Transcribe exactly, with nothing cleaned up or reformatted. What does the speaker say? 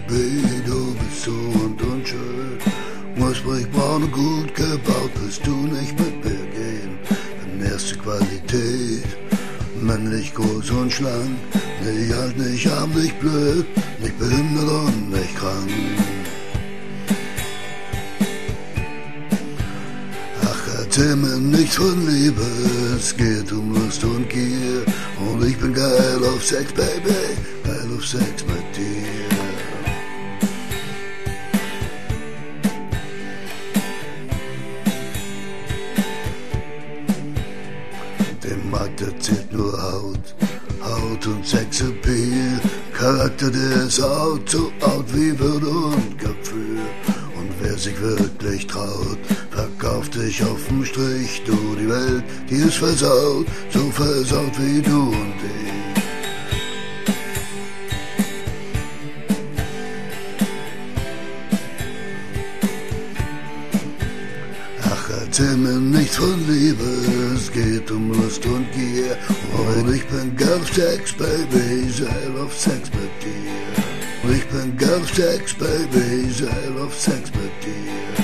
Baby, du bist so und unschön. Knusprig, braun und gut gebaut, willst du nicht mit mir gehen? Bin erste Qualität, männlich, groß und schlank. Nicht alt, nicht arm, nicht blöd, nicht behindert und nicht krank. Ach, erzähl mir nichts von Liebe, es geht um Lust und Gier. Und ich bin geil auf Sex, Baby, geil auf Sex mit dir. Dem Markt erzählt nur Haut, Haut und Sexappeal. Charakter, der ist out, so out wie Würde und Gefühl. Und wer sich wirklich traut, verkauft dich auf dem Strich. Du, die Welt, die ist versaut, so versaut wie du und ich. Erzähl mir nichts von Liebe, es geht um Lust und Gier. Und ich bin geil auf Sex, Baby, geil auf Sex mit dir. Und ich bin geil auf Sex, Baby, geil auf Sex mit dir.